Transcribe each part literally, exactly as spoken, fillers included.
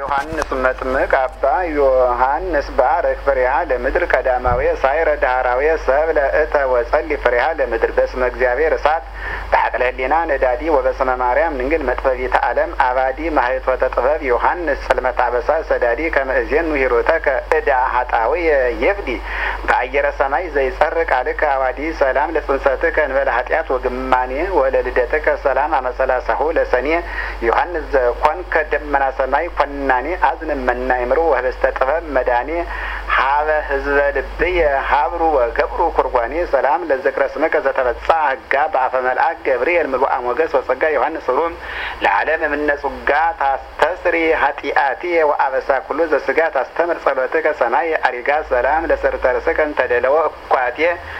ዮሐንስ መጥምቅ አባ ዮሐንስ ባረክ ፍሬሃ ለምድር ቀዳማዊ ሳይረ ዳህራዊ ሰብለ እተ ወጸሊ ፍሬሃ ለምድር በስመ እግዚአብሔር እሳት በሐቅለ ህሊና ነዳዲ ወበስመ ማርያም ንግል መጥፈቢተ ዓለም አባዲ ማህቶተ ጥበብ ዮሐንስ ጽልመት አበሳ ሰዳዲ ከመእዜን ሂሮተከ እዳ ሀጣዊ የፍዲ በአየረ ሰማይ ዘይጸርቅ አልከ አዋዲ ሰላም ለጽንሰትከ እንበለ ኃጢአት ወግማኔ ወለልደትከ ሰላም አመሰላሳሁ ለሰኔ ዮሐንስ ዘኮንከ ደመና ሰማይ ኮናኔ አዝን መናይምሩ ወህበስተ ጥበብ መዳኔ ሀበ ህዝበ ልብየ ሀብሩ ወገብሩ ኩርጓኔ ሰላም ለዝክረ ስመከ ዘተበጻ ህጋ በአፈ መልአክ ገብርኤል ምሉአ ሞገስ ወጸጋ ዮሐንስ ሩም ለዓለም እምነጹጋ ታስተስሪ ኃጢአቲ ወአበሳ ኩሉ ዘስጋ ታስተምር ጸሎትከ ሰማይ አሪጋ ሰላም ለሰርተርስከ እንተደለወ እኳቴ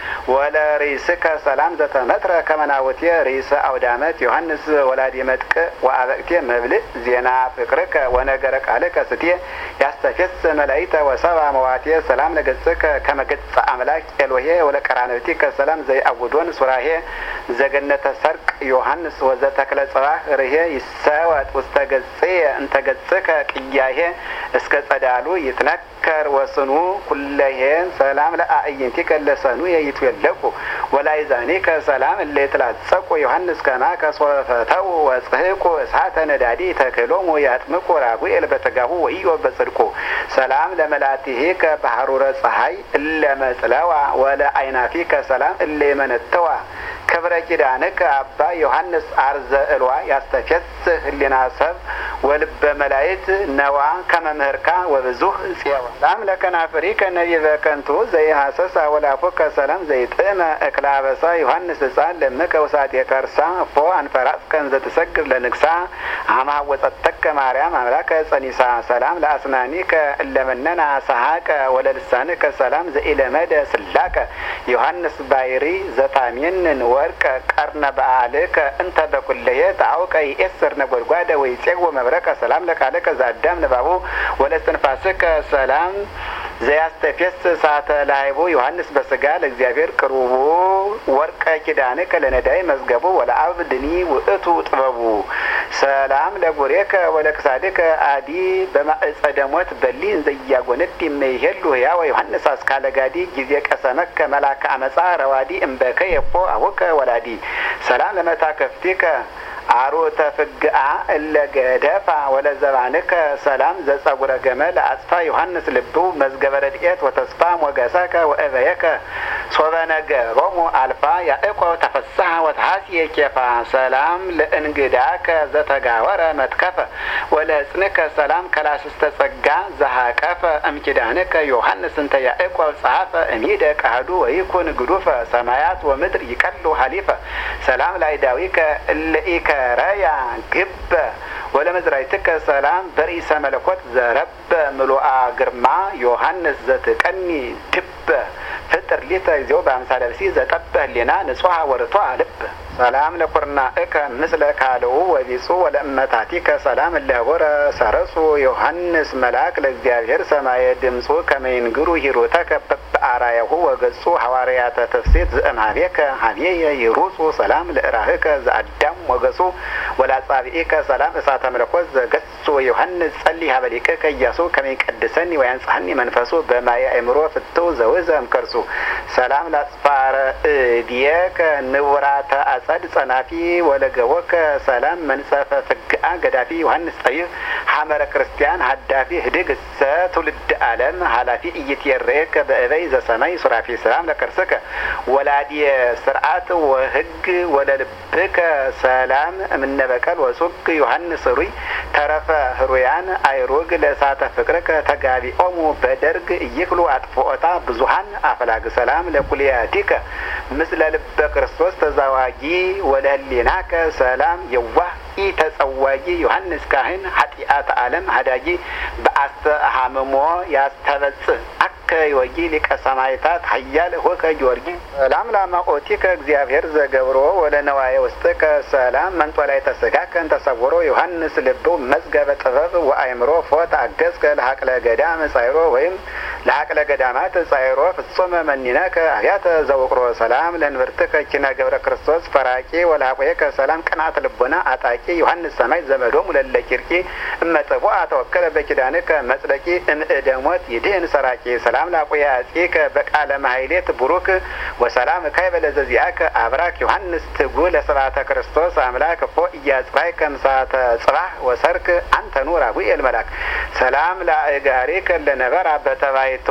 ወለሪስከ ሰላም ዘተመትረ ከመናወቴ ሪስ አውዳመት ዮሐንስ ወላዲ መጥቅ ወአበቅቴ መብልዕ ዜና ፍቅርከ ወነገረ ቃልከ ስቴ ያስተፈስ መላእክተ ወሰባ መዋቴ ሰላም ለገጽከ ከመገጽ አምላክ ኤሎሄ ወለቀራንብቲከ ሰላም ዘይአውዶን ሱራሄ ዘገነተ ሰርቅ ዮሐንስ ወዘተክለ ጽባህ ርሄ ይሰወጥ ውስተ ገጽየ እንተ ገጽከ ቅያሄ እስከ ጸዳሉ ይትነከር ወስኑ ኩለሄ ሰላም ለአዕይንቲከ ለሰኑ ይትወለቁ ወላይዛኒከ ሰላም ለትላጸቁ ዮሐንስ ከማ ከሶፈተው ወጽህቁ እሳተ ነዳዲ ተክሎሙ ያጥምቁ ራጉኤል በተጋሁ ወይዮ በጽድቁ ሰላም ለመላቲሂከ ባህሩረ ፀሐይ ለመጽለዋ ወለ አይናፊከ ሰላም ለመነተዋ ክብረ ኪዳንከ አባ ዮሐንስ አርዘ እልዋ ያስተፈስህ ህሊና ሰብ ወልበ መላእክት ነዋ ከመምህርካ ወብዙህ ጽዋ ሰላም ለከናፍሪከ ነቢበ ከንቱ ዘይሐሰስ ወላፎከ ሰላም ዘይጥመ እክላበሳ ዮሐንስ ጻል ለመከ ወሳት የከርሳ ፎ አንፈራስ ከን ዘተሰግር ለንግሳ አማ ወጸተከ ማርያም አምላከ ጸኒሳ ሰላም ለአስናኒከ ለመነና ሰሐቀ ወለልሳንከ ሰላም ዘኢለመደ ስላቀ ዮሐንስ ባይሪ ዘታሚንን ወርቀ ቀርነ በአልከ እንተ በኩለየ ታውቀ ይእስር ነጎድጓደ ወይጼው መብረቀ ሰላም ለካለከ ዛዳም ነባቡ ወለስተንፋስከ ሰላም ዘያስተፈስ ሳተ ላይቡ ዮሐንስ በስጋ ለእግዚአብሔር ቅሩቡ ወርቀ ኪዳንከ ለነዳይ መዝገቡ ወለአብ ድኒ ውእቱ ጥበቡ ሰላም ለጉሬከ ወለክሳድከ አዲ በማዕጸደሞት በሊ እንዘያጎነት ይመይሄሉ ያ ወዮሐንስ አስካለ ጋዲ ጊዜ ቀሰመከ መላከ አመጻ ረዋዲ እምበከ የፎ አወከ ወላዲ ሰላም ለመታከፍቲከ አሮተ ፍግአ እለገደፋ ወለዘባንከ ሰላም ዘጸጉረ ገመል አጽፋ ዮሐንስ ልቡ መዝገበ ረድኤት ወተስፋ ሞገሰከ ወእበየከ ሶበነገ ሮሙ አልፋ ያዕቆብ ተፈሳሐ ወተሐስየ ኬፋ ሰላም ለእንግዳከ ዘተጋወረ መትከፈ ወለጽንከ ሰላም ከላስስተ ጸጋ ዘሃቀፈ እምኪዳንከ ዮሐንስ እንተ ያዕቆብ ጸሐፈ እሚደ ቃዱ ወይኩን ግዱፈ ሰማያት ወምድር ይቀሉ ሀሊፈ ሰላም ላይዳዊከ እለኢከ ረያ ግበ ወለመዝራይትከ ሰላም በሪሰ መለኮት ዘረበ ምሉአ ግርማ ዮሐንስ ዘትቀኒ ድበ ፍጥር ሊተ ጊዜው በአምሳለ ብሲ ዘጠበ ህሊና ንጹሐ ወርቷ ልብ ሰላም ለኩርናእከ ምስለ ካልኡ ወቢጹ ወለእመታቲከ ሰላም ለወረ ሰረሱ ዮሐንስ መልአክ ለእግዚአብሔር ሰማየ ድምፁ ከመይንግሩ ሂሮተከ በአራያሁ ወገጹ ሐዋርያተ ተፍሴት ዘእምኀቤከ ኀቤየ ይሩጹ ሰላም ለእራህከ ዘአዳም ወገጹ ወላጻብኢከ ሰላም እሳተ መለኮት ዘገጹ ዮሐንስ ጸልይ ሀበሊከ ኢያሱ ከመይቀድሰኒ ወያንጽሐኒ መንፈሱ በማየ አእምሮ ፍትው ዘወዘ እምከርሱ ሰላም ላጽፋረ እድየከ ንውራተ አጸድ ጸናፊ ወለገወከ ሰላም መንጸፈ ፍግአ ገዳፊ ዮሐንስ ጠይብ ሐመረ ክርስቲያን ሀዳፊ ህድግ ሰ ትውልድ ዓለም ኃላፊ እይትየረከ በእበይ ዘሰማይ ሱራፊ ሰላም ለከርስከ ወላዲየ ስርዓት ወህግ ወለልብከ ሰላም እምነበቀል ወሱቅ ዮሐንስ ሩይ ተረፈ ህሩያን አይሮግ ለሳተ ፍቅርከ ተጋቢኦሙ በደርግ ይክሉ አጥፎታ ብዙሃን አፈላግ ሰላም ለኩልያቲከ ምስለ ልበ ክርስቶስ ተዛዋጊ ወለህሊናከ ሰላም የዋህ ኢተጸዋጊ ዮሐንስ ካህን ኃጢአት ዓለም ሀዳጊ በአስተሃመሞ ያስተበጽ አከ ይወጊ ሊቀ ሰማዕታት ኃያል ሆከ ጊዮርጊ ሰላም ለማኦቲከ እግዚአብሔር ዘገብሮ ወለነዋየ ውስጥከ ሰላም መንጦላይ ተሰጋከን ተሰውሮ ዮሐንስ ልቡ መዝገበ ጥበብ ወአእምሮ ፎት አገዝከ ለሐቅለ ገዳም ጻይሮ ወይም ለአቅለ ገዳማት ጻይሮ ፍጹም መኒነከ አብያተ ዘውቅሮ ሰላም ለንብርትከ ኪነ ገብረ ክርስቶስ ፈራቂ ወላቆየከ ሰላም ቅናት ልቦና አጣቂ ዮሐንስ ሰማይ ዘመዶም ለለቂርቂ እመጽቦ አተወከለ በኪዳንከ መጽደቂ እምእደሞት ይድህን ሰራቂ ሰላም ላቆያጺከ በቃለ ማህሌት ቡሩክ ወሰላም ካይበለ ዘዚአከ አብራክ ዮሐንስ ትጉ ለሰባተ ክርስቶስ አምላክ ፎ እያጽባይ ከምሳተ ጽባህ ወሰርክ አንተ ኑር አቡኤል መላክ ሰላም ለአጋሪከ ለነበራ በተባይቶ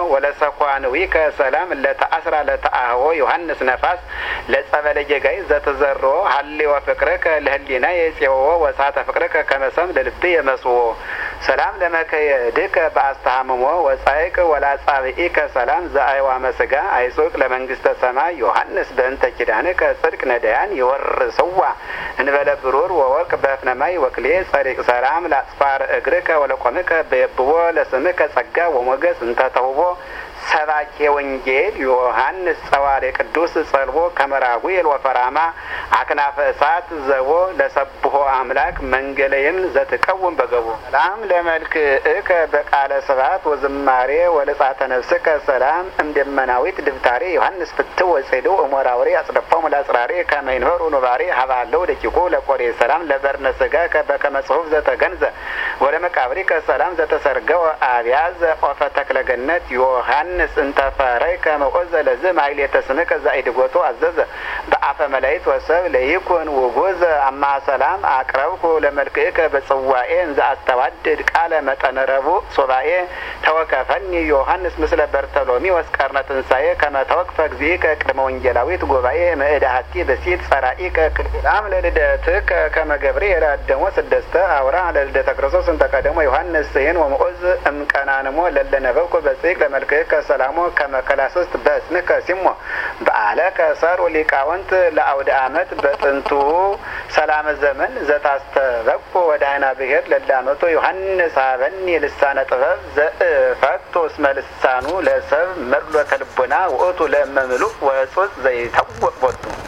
ወለሰኳንዊከ ሰላም ለተአስራ ለተአህዎ ዮሐንስ ነፋስ ለጸበለ ጀጋይ ዘተዘሮ ሀሊ ወፍቅርከ ለህሊና የጽዎ ወሳተ ፍቅርከ ከመሰም ለልብ የመስዎ ሰላም ለመከየድከ በአስተሃምሞ ወጻይቅ ወላጻብኢከ ሰላም ዘአይዋ መስጋ አይሱቅ ለመንግስተ ሰማይ ዮሐንስ በእንተ ኪዳንከ ጽድቅ ነዳያን ይወርሰዋ እንበለ ብሩር ወወርቅ በፍነማይ ወክሌ ጸሪቅ ሰላም ላጽፋር እግርከ ወለቆምከ በየብዎ ለስምከ ጸጋ ወሞገስ እንተ ተውቦ ሰባኬ ወንጌል ዮሐንስ ጸዋሪ ቅዱስ ጸልቦ ከመራጉኤል ወፈራማ አክናፈ እሳት ዘቦ ለሰብሖ አምላክ መንገለይን ዘትቀውም በገቦ ሰላም ለመልክእከ በቃለ ስብሐት ወዝማሬ ወለጻተ ነፍስከ ሰላም እንደመናዊት ድብታሬ ዮሐንስ ፍትው ወጽዱ እሞራውሪ አጽደፋው መላጽራሬ ከመይንበሩ ኑባሬ ሀባለው ደቂቁ ለቆሬ ሰላም ለበርነ ስጋከ በከመ ጽሑፍ ዘተገንዘ ወደ መቃብሪከ ሰላም ዘተሰርገው አብያዘ ኦፈ ተክለ ገነት ዮሐንስ እንተ ፈረይከ መቆዘ ለዝም ኃይል የተስምከ ዛይድጎቶ አዘዘ በአፈ መላእክት ወሰብ ለይኩን ወጎዘ አማ ሰላም አቅረብኩ ለመልክእከ በጽዋኤ እንዘ አስተዋድድ ቃለ መጠነ ረቡዕ ሶባኤ ተወከፈኒ ዮሐንስ ምስለ በርተሎሚ ወስቀርነ ትንሣኤ ከመ ተወክፈ እግዚእከ ቅድመ ወንጌላዊት ጉባኤ መእዳሃቲ በሲት ጸራኢከ ሰላም ለልደትከ ከመ ገብርኤል አደሞ ስድስተ አውራ ለልደተ ክርስቶስ እንተ ቀደሞ ዮሐንስ ይህን ወመኦዝ እምቀናንሞ ለለነበብኩ በጽቅ ለመልክእከ ሰላሞ ከመከላሶስት በስንከ ሲሞ በአለ ከሰሩ ሊቃውንት ለአውደ አመት በጥንቱ ሰላም ዘመን ዘታስተበቁ ወዳይና ብሄር ለዳመቶ ዮሐንስ አበኒ ልሳነ ጥበብ ዘፈቶ እስመ ልሳኑ ለሰብ መድሎ ተልቦና ወእቱ ለመምሉ ወጹጽ ዘይታወቅ ቦቱ